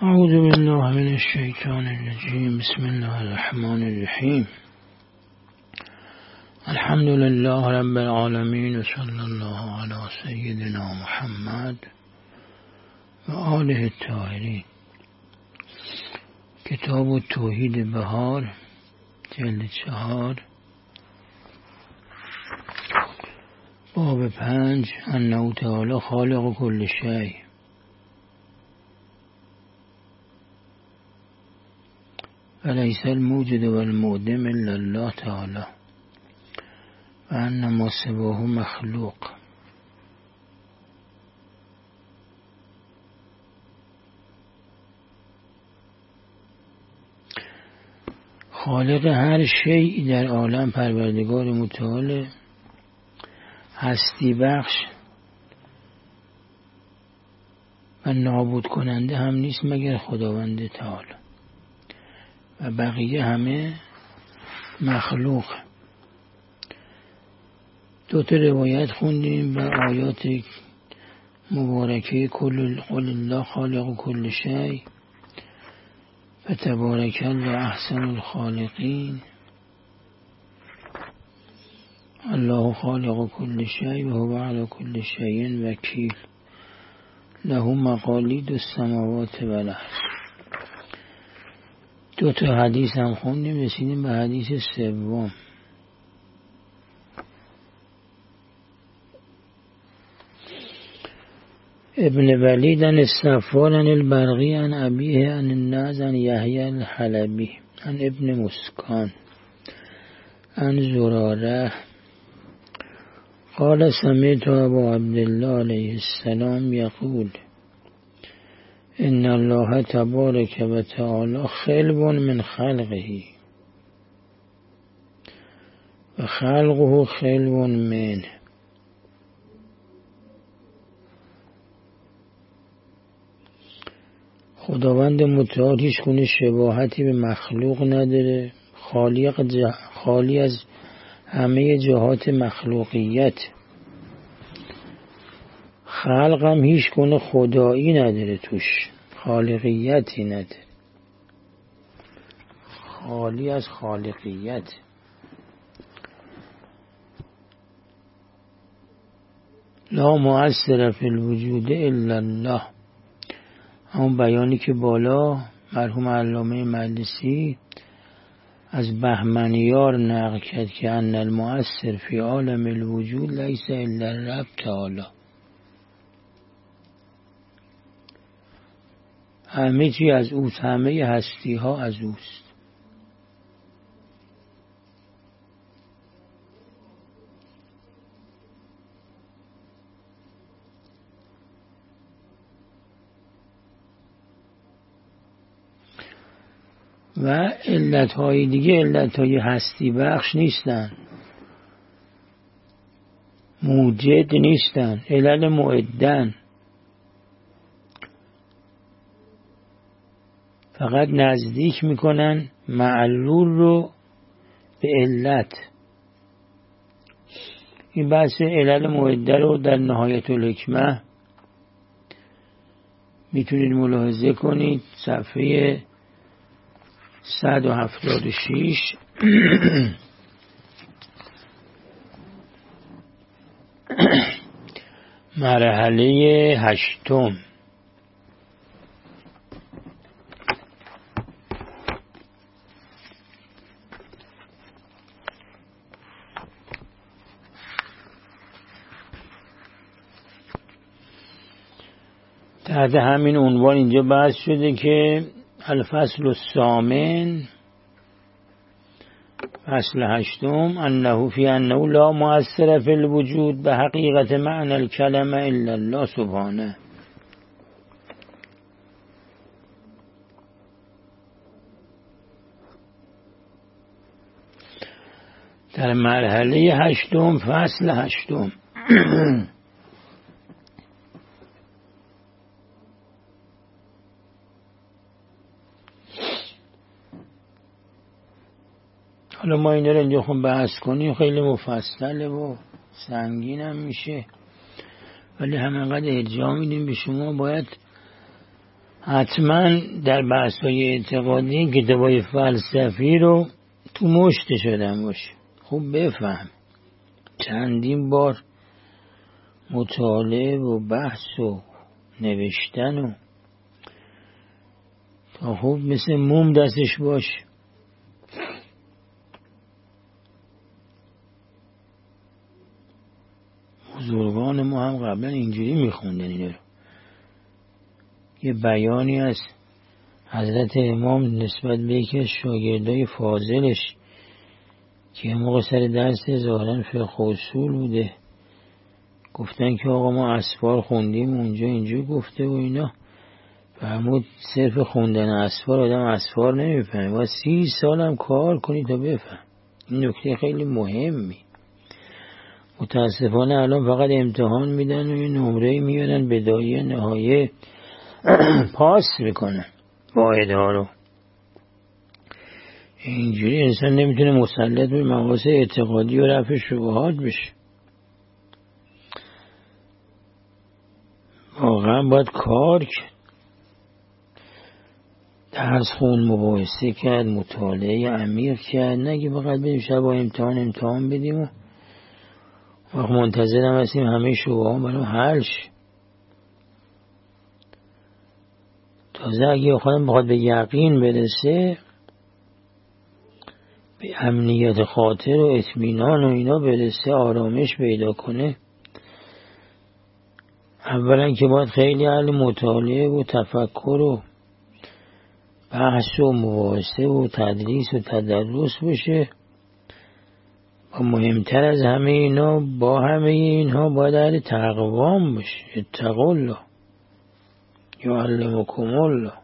أعوذ بالله من الشيطان الرجيم. بسم الله الرحمن الرحيم. الحمد لله رب العالمين وصلى الله على سيدنا محمد و آله الطاهرین. کتاب التوحید بهار، جلد 4، باب 5. انه تعالی خالق کل شیء وليس الموجد والمعدم إلا الله تعالى وأن ما سواه مخلوق. خالق هر شیء در عالم پروردگار متعال، هستی بخش و نابود کننده هم نیست مگر خداوند تعالی و بقیه همه مخلوق. 2 روایت خوندیم و آیات مبارکه قل الله خالق کل شیء فتبارک الله احسن الخالقین. الله خالق کل شیء و هو علی کل شیء وکیل له مقالید السماوات والارض. 2 حدیث هم خوندیم، رسیدیم به حدیث 3. ابن ولید عن الصفوان عن البرقی عن ابیه عن النضر عن یحیی الحلبی عن ابن مسکان عن زراره قال سمعت ابا عبدالله علیه السلام یقول ان الله تبارک و تعالی خلب من خلقه و خلقه خلب منه. خداوند متعال هیچ گونه شباهتی به مخلوق نداره، خالی از همه جهات مخلوقیت. خلق هم هیچ گونه خدایی نداره، توش خالقیتی نداره، خالی از خالقیت. لا مؤثر فی الوجود الا الله. همون بیانی که بالا مرحوم علامه مجلسی از بهمنیار نقل کرد که ان المؤثر فی عالم الوجود لیس الا الرب تعالی. همه چی از اوست، همه هستی ها از اوست. و علتهای دیگه علتهای هستی بخش نیستن، موجد نیستن، علل معدن، فقط نزدیک میکنن معلول رو به علت. این بحث علل معده رو در نهایت الحکمه میتونید ملاحظه کنید، صفحه 176. مرحله 8. تحت همین عنوان اینجا بحث شده که الفصل الثامن، فصل 8، انه فی انه لا مؤثر فی الوجود به حقیقت معنی الکلمه الا الله سبحانه. در مرحله 8، فصل 8. حالا ما این رو اینجا خون بحث کنیم، خیلی مفصله و سنگین هم میشه، ولی همینقدر ارجاع میدیم به شما باید حتما در بحث‌های اعتقادی کتابای فلسفی رو تو مشت شدن باشه، خوب بفهم، چندین بار مطالعه و بحث و نوشتن و تا خوب مثل موم دستش باشه. بزرگان ما هم قبلا اینجوری میخوندن اینا رو. یه بیانی از حضرت امام نسبت به یکی از شاگردای فاضلش که یه موقع سر درس ظاهرا فقه اصول بوده، گفتن که آقا ما اسفار خوندیم اونجا اینجا گفته و اینا، فرمود صرف خوندن اسفار آدم اسفار نمیفهمه، باید 30 سال هم کار کنی تا بفهم. این نکته خیلی مهمی. متاسفانه الان فقط امتحان میدن و یه نمره میارن بدایه نهایه پاس میکنن واحده ها رو. اینجوری انسان نمیتونه مسلط به مقاصد اعتقادی و رفع شبهات بشه. واقعا باید کار کرد، درس خون، مباحثه کرد، مطالعه عمیق کرد، نگه فقط بریم شب امتحان بدیم و وقت منتظرم هستیم همه شبهه هم برای حل شه. تازه اگه خودم بخواد به یقین برسه، به امنیت خاطر و اطمینان و اینا برسه، آرامش پیدا کنه، اولا که باید خیلی اهل مطالعه و تفکر و بحث و مباحثه و تدریس و تدرس بشه، و مهمتر از همه اینا با همه اینها باید اهل تقوام بشه. اتقوا الله یعلمکم الله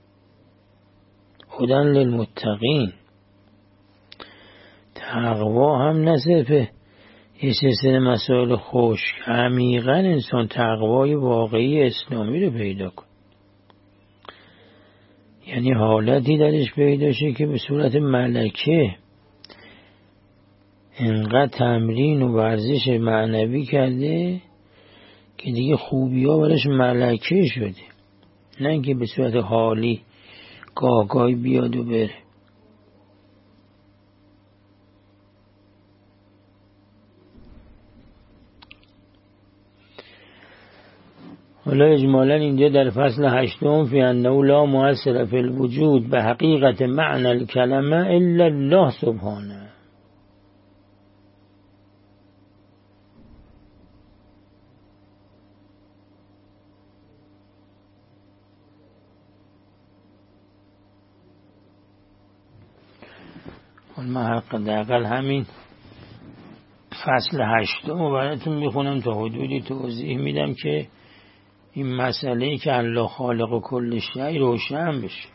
هدی للمتقین. تقوا هم نه صرف یه سلسله مسائل خشک، عمیقا انسان تقوای واقعی اسلامی رو پیدا کن، یعنی حالتی درش پیدا شه که به صورت ملکه انقدر تمرین و ورزش معنوی کرده که دیگه خوبی ها برش ملکه شده، نه اینکه به صورت حالی گاهی بیاد و بره. حالا اجمالا اینجا در فصل 8 فی انه لا مؤثر فی الوجود به حقیقت معنی الکلمه الا الله سبحانه. من حداقل همین فصل 8 براتون میخونم تا حدودی توضیح میدم که این مسئله که الله خالق و کل شیء روشن بشه.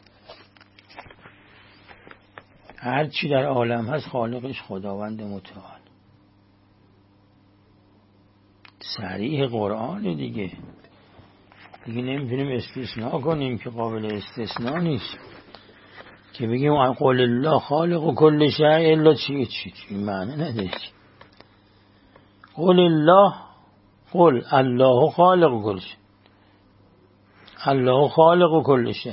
هر چی در عالم هست خالقش خداوند متعال. صریح قرآن دیگه نمیتونیم استثناء کنیم که قابل استثناء نیست که بگیم قول الله خالق و کل شیء الا چی این معنی نداره. قول الله، قل الله خالق و کل شیء، الله خالق و کل شیء.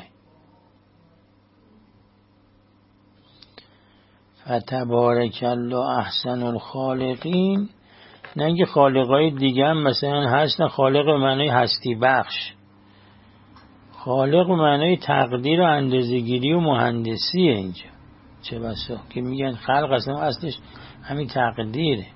فتبارک الله احسن الخالقین. نه خالقای دیگه هم مثلا هستن، خالق به معنی هستی بخش، خالق به معنی تقدیر و اندازه‌گیری و مهندسیه اینجا. چه بسا که میگن خلق اصلش همین تقدیره.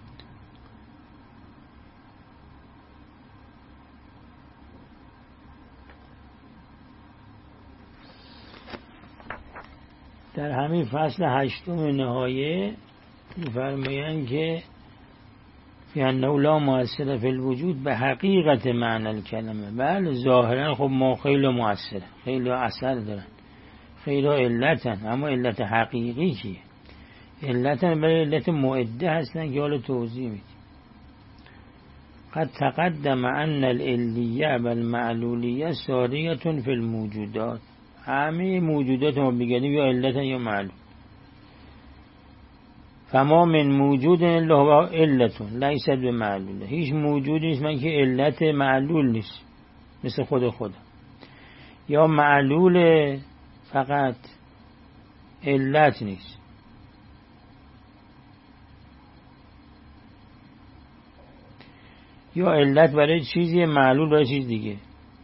در همین فصل 8 نهایه می‌فرمایند که فی انه لا مؤثر فی الوجود به حقیقت معنی الکلمه. بله ظاهرا خب ما خیلی مؤثره، خیلی اثر دارن، خیلی علتن، اما علت حقیقی چیه؟ علتن برای علت معده هستن که حالا توضیح میدیم. قد تقدم ان العلیه و المعلولیه ساریه فی الموجودات. همه موجودات ما بگردیم یا علتن یا معلول. فما من موجود الا هو علتون لیست بمعلوله. هیچ موجودی نیست من که علت معلول نیست، مثل خدا. یا معلول فقط علت نیست. یا علت برای چیزی، معلول برای چیز دیگه.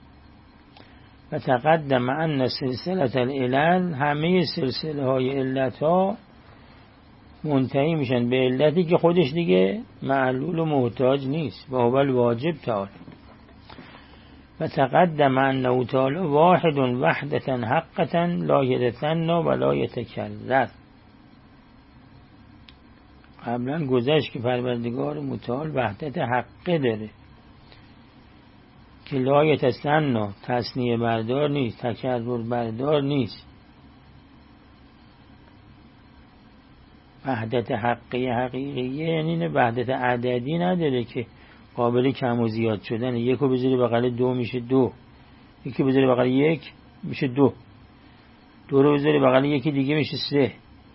و تقدم ان سلسله العلل، همه سلسله های علت ها منتهی میشن به علتی که خودش دیگه معلول و محتاج نیست، و هو الواجب تعالی. و تقدم انه تعالی واحد وحدة حقة لا یتثنی و لا یتکرر. قبلا گذشت که پروردگار متعال وحدت حقه داره که لا یتثنی، تثنیه بردار نیست، تکرر بردار نیست. وحدت حقیقیه یعنی وحدت عددی نداره که قابل کم و زیاد شدن. یکو بذاری بغل دو میشه دو، یکی بذاری بغل یک میشه دو، دو رو بذاری بغل یکی دیگه میشه سه،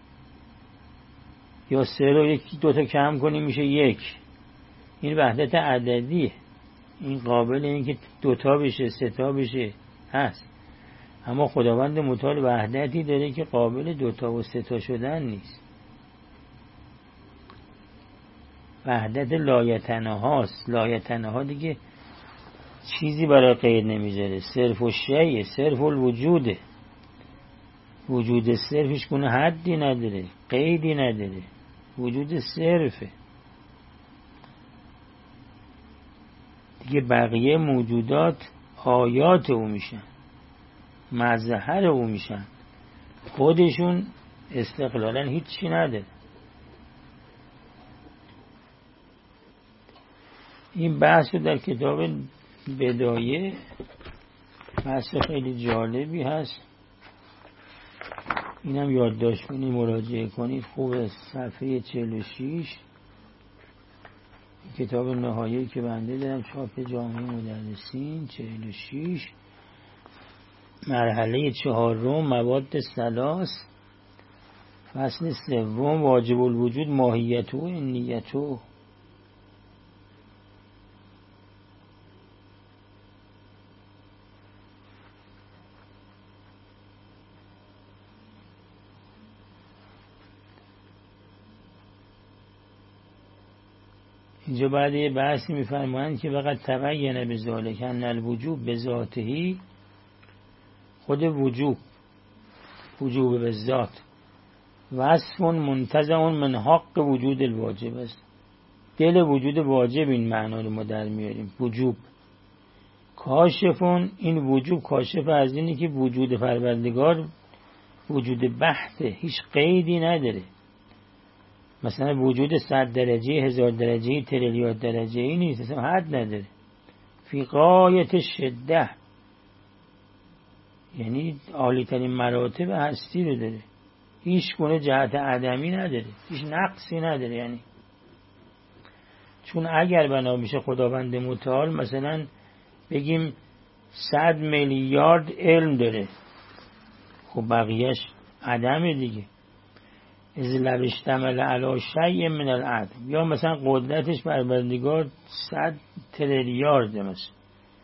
یا سه رو یکی دوتا کم کنی میشه یک. این وحدت عددیه، این قابل این که دوتا بشه ستا بشه هست. اما خداوند متعال وحدتی داره که قابل دوتا و ستا شدن نیست. وحدت لایتنهاست. لایتنها دیگه چیزی برای قید نمیذاره. صرف و شیء، صرف الوجوده. وجود صرفش کنه حدی نداره، قیدی نداره، وجود صرفه دیگه. بقیه موجودات آیات او میشن، مظهر او میشن، خودشون استقلالا هیچی نداره. این بحث در کتاب بدایه بحث خیلی جالبی هست، اینم یادداشت کنید مراجعه کنید. خوب صفحه 46 کتاب نهایی که بنده دارم چاپ جامعه مدرسین 46 مرحله 4 مواد ثلاث فصل 3 واجب الوجود ماهیت و نیت. اینجا بعد یه بحثی میفرمایند که فقط تبین بذالک ان الوجوب بذاته، خود وجوب به ذات وصف منتزع من حق وجود الواجب است. دل وجود واجب این معنا رو ما در میاریم. وجوب کاشفون، این وجوب کاشف از اینه که وجود پروردگار وجود بحته، هیچ قیدی نداره. مثلا وجود 100 درجه 1000 درجه تریلیارد درجه ای نیست، اصلا حد نداره. فی غایت شده، یعنی عالی ترین مراتب هستی رو داره، هیچ گونه جهت عدمی نداره، هیچ نقصی نداره. یعنی چون اگر بنا میشه خداوند متعال مثلا بگیم 100 میلیارد علم داره، خب بقیهش عدم دیگه. از لو اشتمل علی شیء من العدم، یا مثلا قدرتش پروردگار 100 تریلیارد مثلا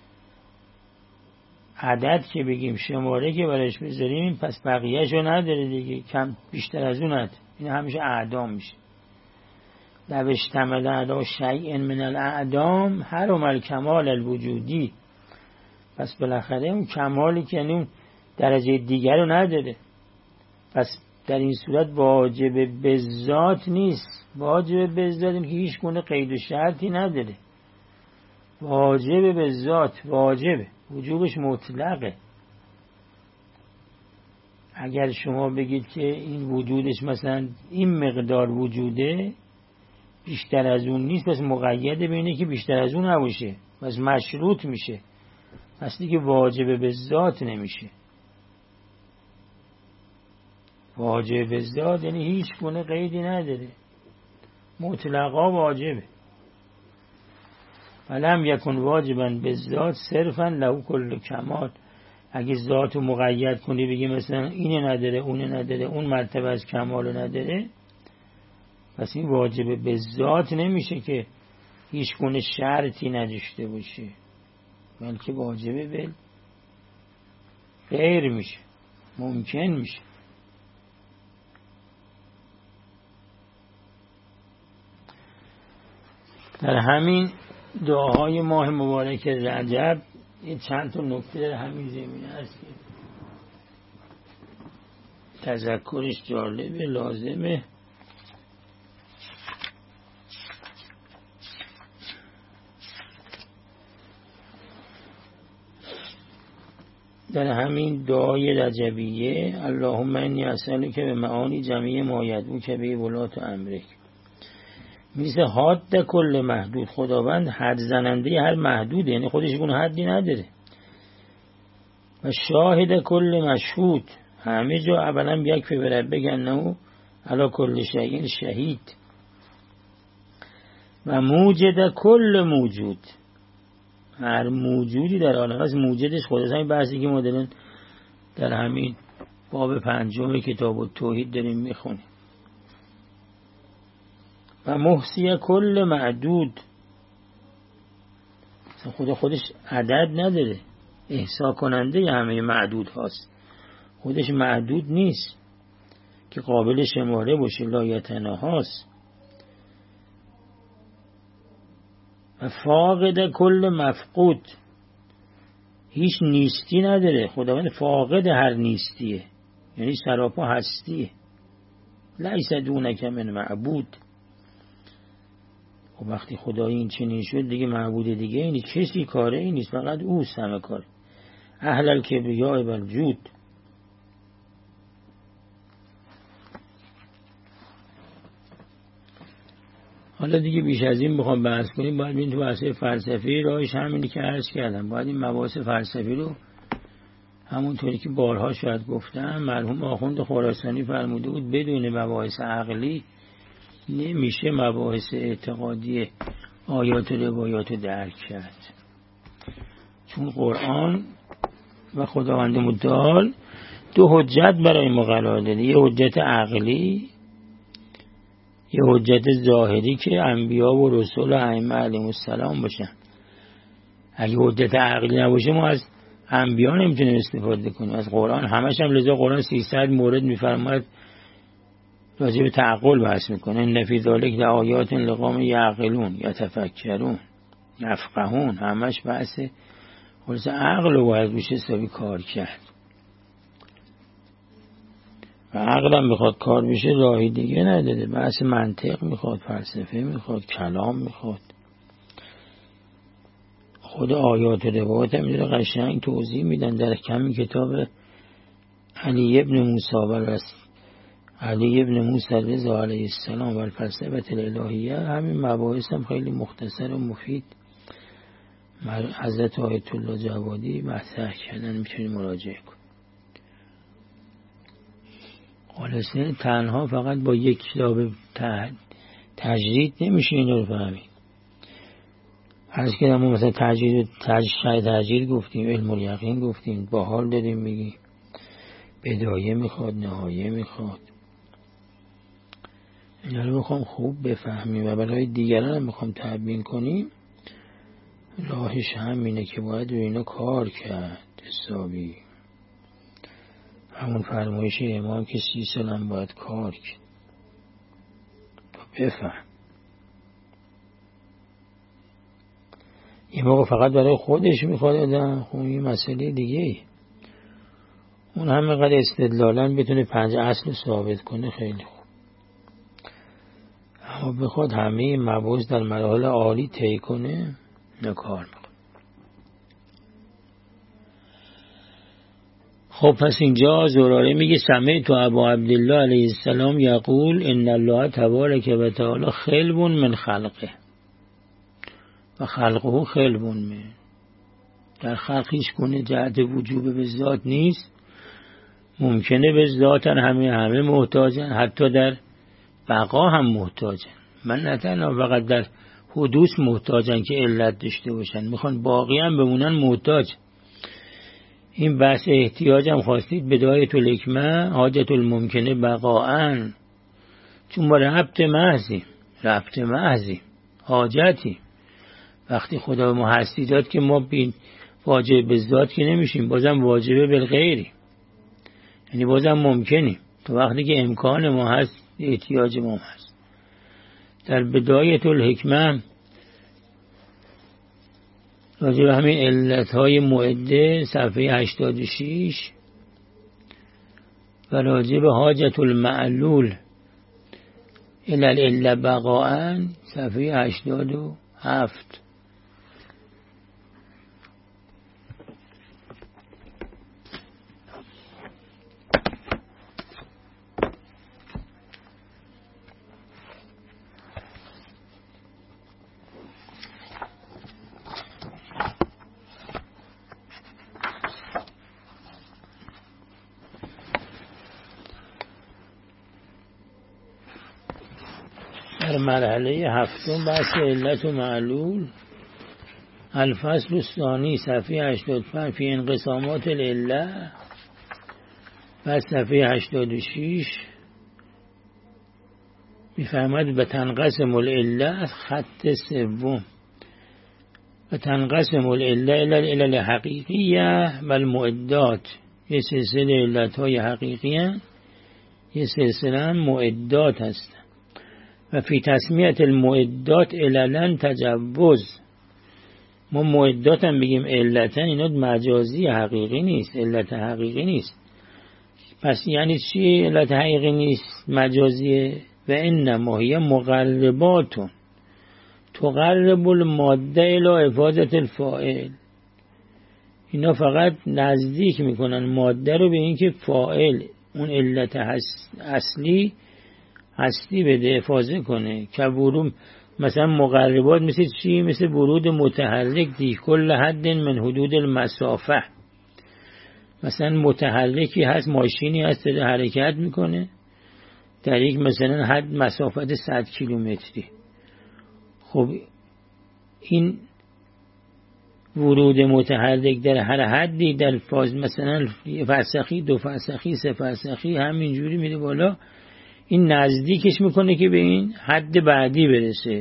عدد که بگیم، شماره که برایش بذاریم، پس بقیهشو نداره دیگه، کم بیشتر از اون نداره. این همیشه اعدام میشه. لو اشتمل علی شیء من الاعدام حرم الکمال الوجودی، پس بالاخره اون کمالی که یعنی اون درجه دیگر رو نداره. پس در این صورت واجب به ذات نیست. واجب به ذات این که هیچ گونه قید و شرطی نداره. واجب به ذات واجبه، وجوبش مطلقه. اگر شما بگید که این وجودش مثلا این مقدار وجوده، بیشتر از اون نیست، پس مقیده بینه که بیشتر از اون نباشه، پس مشروط میشه، پس دیگه واجب به ذات نمیشه. واجب به ذات یعنی هیچ گونه قیدی نداره، مطلقا واجبه. ولم یکن واجبا به ذات صرفا له کل کمال. اگه ذاتو مقید کنی بگی مثلا اینه نداره اونه نداره، اون مرتبه از کمالو نداره، پس این واجب به ذات نمیشه که هیچ گونه شرطی نداشته باشه، بلکه واجبه به غیر میشه، ممکن میشه. در همین دعاهای ماه مبارک رجب یه چند تا نکته در همین زمینه هست که تذکرش جالبه، لازمه. در همین دعای رجبیه اللهم انی اسألک به معانی جمیع ما یدعوک به ولات امرک، میرسه حد کل محدود، خداوند حد زننده هر محدوده، یعنی خودش گونه حدی نداره. و شاهد کل مشهود، همه جا اولا یک فبره بگن نه علا کل شیء شهید. و موجد کل موجود، هر موجودی در عالم هست موجدش خودش. همین بحثی که ما داریم در همین باب 5 کتاب التوحید داریم میخونیم. و محصی کل معدود، خودش عدد نداره، احصا کننده همه معدود هاست، خودش معدود نیست که قابل شماره باشه، لایتناهاست. و فاقد کل مفقود، هیچ نیستی نداره، خداوند فاقد هر نیستیه، یعنی سراپا هستیه. لیس دونک من معبود. و وقتی خدای این چنین شد دیگه معبود دیگه اینی کسی کاره این نیست، فقط اوست همه کاره. اهل الکبریاء والجود. حالا دیگه بیش از این بخوام بحث کنیم باید ببینیم تو بحث فلسفی راهش همینی که عرض کردم. باید این مباحث فلسفی رو همونطوری که بارها شاید گفتم مرحوم آخوند خراسانی فرموده بود بدون مباحث عقلی نمیشه مباحث اعتقادی آیات و روایات رو درک کرد. چون قرآن و خداوند متعال دو حجت برای ما قرار داده، یه حجت عقلی، یه حجت ظاهری که انبیا و رسول و ائمه علیهم السلام باشن. اگه حجت عقلی نباشه ما از انبیا نمیتونیم استفاده کنیم، از قرآن همش هم. لذا قرآن 300 مورد میفرماید راجع به تعقل بحث میکنه. ان فی ذلک لآیات لقوم یعقلون یتفکرون یفقهون، همش بحث خلاص عقل رو باید روش حسابی کار کرد. و عقلم بخواد کار بشه راهی دیگه نداره، بحث منطق میخواد، فلسفه میخواد، کلام میخواد. خود آیات و روایات هم میره قشنگ توضیح میدن در کمی کتاب علی ابن موسی علی ابن موسی رضا علیه السلام و الفلسفه الالهیه. همین مباحث هم خیلی مختصر و مفید حضرت آیت الله جوادی مطرح کردن، میتونید مراجعه کنید. خلاصه تنها فقط با یک کتاب تجرید نمیشه اینو رو فهمید. عرض کردم ما مثلا تجرید گفتیم، علم الیقین گفتیم، با حال داریم میگیم، بدایه میخواد، نهایه میخواد. اینا رو بخوام خوب بفهمیم و برای دیگران هم بخوام تبیین کنیم، راهش همینه که باید روی اینا کار کرد حسابی. همون فرمایش امام که 30 سال هم باید کار کرد تا بفهم. این موقع فقط برای خودش میخواد آدم، خب این مسئله دیگه ای. اون همه قدر استدلالاً بتونه 5 اصل ثابت کنه خیلی خوب، اما بخواد همه مباحث در مراحل عالی طی کنه نکار میکنه. خب پس اینجا زراره میگه سمعت ابا عبدالله علیه السلام یقول ان الله تبارک و تعالی خلب من خلقه و خلقه خلب من. در خلق هیچ گونه جهت وجوب به ذات نیست، ممکنه به ذاتن همه محتاجن، حتی در بقا هم محتاجن. من نه تنها فقط در حدوث محتاجن که علت داشته باشن، میخوان باقی هم بمونن محتاج. این بحث احتیاج هم خواستید بدایت الحکمه حاجت الممکنه بقاءن، چون ما ربط محضی حاجتی. وقتی خدا ما هستی داد که ما واجب به ذات که نمیشیم، بازم واجبه بالغیری، یعنی بازم ممکنیم تا وقتی که امکان ما هست، احتیاج ما هست. در بدایت الحکمه راجع به همین علتهای معده صفحه 86 و راجع به حاجت المعلول الی العله بقاء صفحه 87. در مرحله هفتم بحث علت و معلول، الفصل الثانی صفحه 85 فی انقسامات العله و صفحه 86 میفهمد به تنقسم العله خط سوم و تنقسم العله الی العلل حقیقیه و المعدات، یه سلسله علتهای حقیقی هست، یه سلسله هم معدات هست. و فی تسمیت المعدات عللا تجوز، ما معدات هم بگیم علتا، اینا مجازی حقیقی نیست، علت حقیقی نیست. پس یعنی چی علت حقیقی نیست مجازیه؟ و انما هی مقرباتون تقرب الماده الی افاضت الفاعل، اینا فقط نزدیک میکنن ماده رو به اینکه فاعل اون علت اصلی بده، افاضه کنه. که ورود مثلا مقربات مثل چی؟ مثل ورود متحرک دی کل حد من حدود المسافه، مثلا متحرکی هست، ماشینی هست داره حرکت میکنه در یک مثلا حد مسافت 100 کیلومتری. خب این ورود متحرک در هر حدی در فاز مثلا فرسخی، 2 فرسخی، 3 فرسخی همینجوری میره بالا، این نزدیکش میکنه که به این حد بعدی برسه.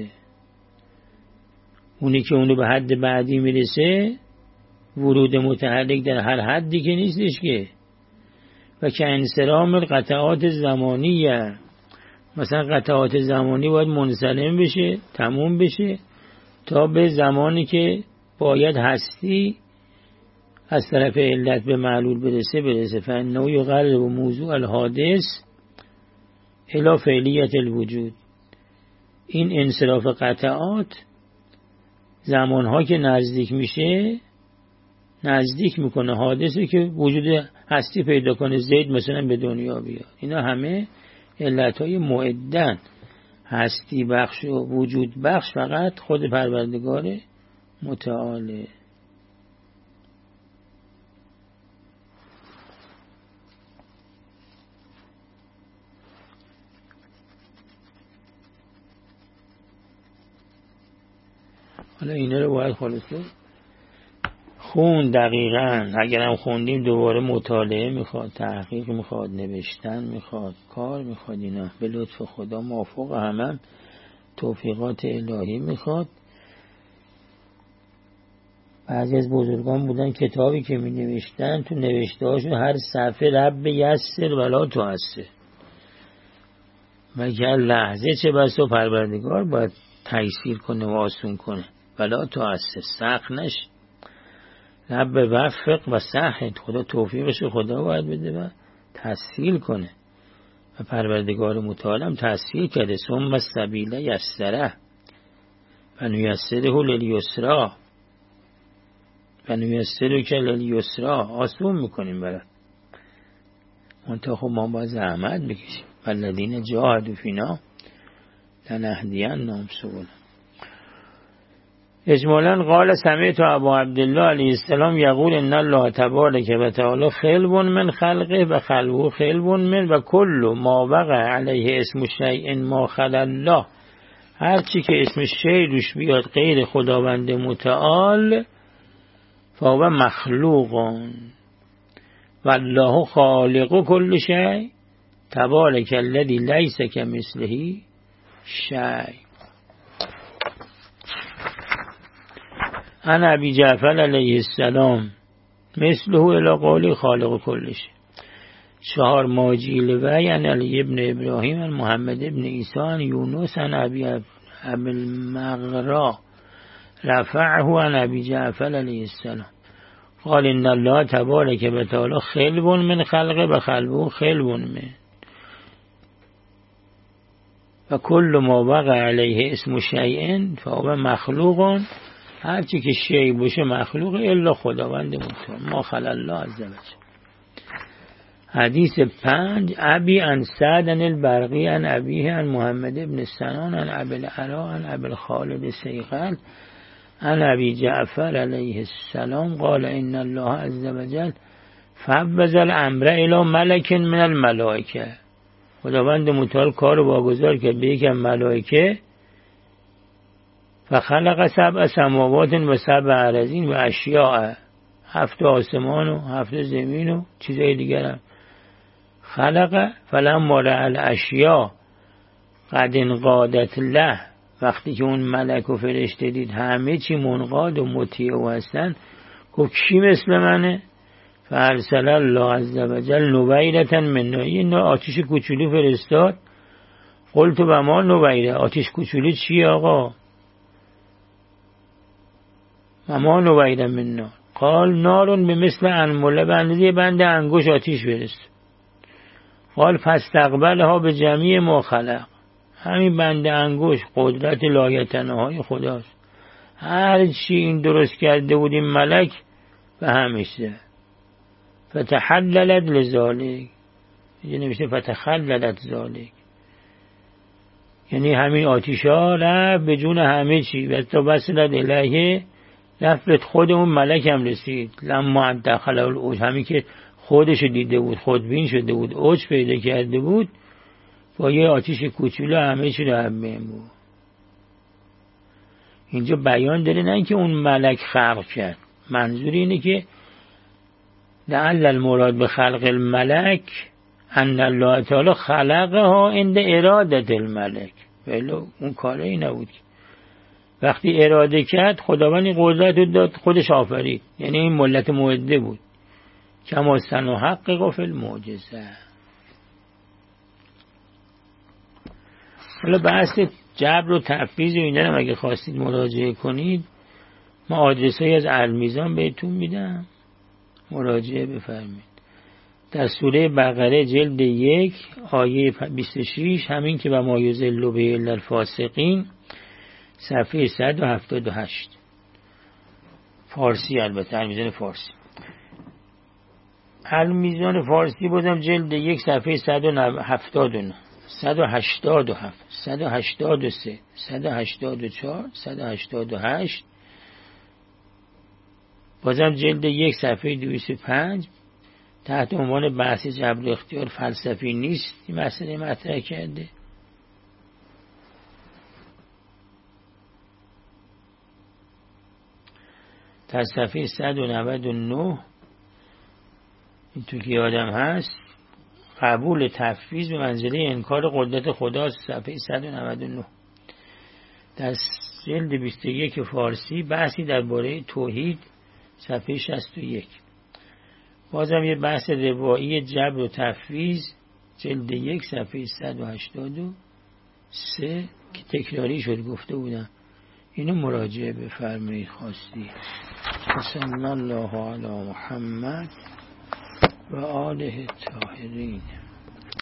اونی که اونو به حد بعدی میرسه ورود متحرک در هر حدی که نیستش که. و که انصرام القطعات زمانیه، مثلا قطعات زمانی باید منسلم بشه، تموم بشه تا به زمانی که باید هستی از طرف علت به معلول برسه. فانه یقرب موضوع الحادث الی فعلیت الوجود، این انصراف قطعات زمانها که نزدیک میشه، نزدیک میکنه حادثه که وجود هستی پیدا کنه، زید مثلا به دنیا بیاد. اینا همه علتهای معدن، هستی بخش و وجود بخش فقط خود پروردگار متعاله. حالا اینا رو باید خلاصه خون دقیقاً، اگرم خوندیم دوباره مطالعه میخواد، تحقیق میخواد، نوشتن میخواد، کار میخواد. اینا به لطف خدا موافق همه توفیقات الهی میخواد. بعضی از بزرگان بودن کتابی که می نوشتن تو نوشته هاشون هر صفحه رب یسر ولا تعسر، مگر لحظه چه بسا پروردگار باید تیسیر کنه و آسون کنه، ولا تعسر سخت نشه. رب وفق و سهل، خدا توفیقش خدا باید بده و تسهیل کنه. و پروردگار متعالم تسهیل کرده، ثم السبیل یسره و نیسره لیلیسرا و نیسره که لیلیسرا، آسون میکنیم برات. منطقه خب ما باید زحمت بکشیم. والذین جاهدوا فینا لنهدینهم سبلنا. اجمالا قال سمعت ابا عبدالله علیه السلام یقول ان الله تبارک و تعالی خلب من خلقه و خلقه خلب من و کل ما وقع علیه اسم شیء ما خلق الله، هر چی که اسم شیء روش بیاد غیر خداوند متعال فهو مخلوق و الله خالق کل شیء تبارک الذی لیس کمثله شیء. عن ابی جعفر علیه السلام مثله الی قول خالق کل شیء. 4 ماجیل وی عن علی ابن ابراهیم عن محمد ابن عیسی عن یونس عن ابی المغرا رفعه عن ابی جعفر علیه السلام قال ان الله تبارک و تعالی خلب من خلقه و خلبه خلب من و کل ما وقع علیه اسم شیء فهو مخلوق. هرچی که شیء باشه مخلوق الا خداوند متعال ما خلق الله عز وجل. حدیث 5 ابی عن سعد عن البرقی عن ابیه عن محمد ابن سنان عن ابی العلا عن ابی الخالد سیقل عن ابی جعفر علیه السلام قال ان الله عز وجل فوض الامر الی ملک من الملائکه. خداوند متعال کار واگذار کرد به یکی از ملائکه فخلق 7 سماوات و 7 ارضین و اشیاء 7 آسمان و 7 زمین و چیزای دیگر هم خلق. فلما رأى الاشیاء قد انقادت له. وقتی که اون ملک و فرشته دید همه چی منقاد و مطیع و هستن گفت کی مثل منه؟ فارسل الله عز وجل نویرة من نار. آتش کوچولو فرستاد. قلت و ما نویره، آتش کوچولو چیه آقا؟ و ما نویره من نار. قال نارون به مثل انمله، بندی بند انگوش آتیش برست. قال فاستقبلها به جمیع ما خلق. همین بند انگوش قدرت لایتناهای خداست. هر چی این درست کرده بود این ملک به همیشه فتحللت لذالک. یه نمیشه فتخللت ذالک، یعنی همین آتیشا رفت به جون همه چی و تا وصلت الیه رفت خود اون ملک هم رسید. لما دخل الاوج، همین که خودش دیده بود خودبین شده بود اوج پیدا کرده بود با یه آتیش کوچولو همه چی رو هم بود. اینجا بیان داره نه اینکه اون ملک خلق کرد، منظور اینه که لعل المراد به خلق الملک ان الله تعالی خلقها عند ارادت الملک. ولی اون کاری نبود که وقتی اراده کرد خداوند قدرت رو داد خودش آفرید، یعنی این ملت موعده بود کما سنحقق فی المعجزه. حالا بحث جبر و تفویض و اینا رو اگه خواستید مراجعه کنید ما آدرسایی از المیزان بهتون میدم، مراجعه بفرمید. در سوره بقره جلد 1 آیه 26 همین که و ما یضل به الا الفاسقین صفحه 178 فارسی، البته المیزان فارسی. المیزان فارسی بازم جلد 1 صفحه 179 187 183 184 188 بازم جلد 1 صفحه 205 تحت عنوان بحث جبر اختیار فلسفی نیست این مسئله مطرح کرده. در صفحه 199 اینطور که یادم هست قبول تفویض به منزله انکار قدرت خداست، صفحه 199. در جلد 21 فارسی بحثی درباره توحید صفحه 61. بازم یه بحث روایی جبر و تفویض جلد 1 صفحه 183 که تکراری شد گفته بودم، اینو مراجعه بفرمایید خواستی. صلی الله علی محمد و آله الطاهرین.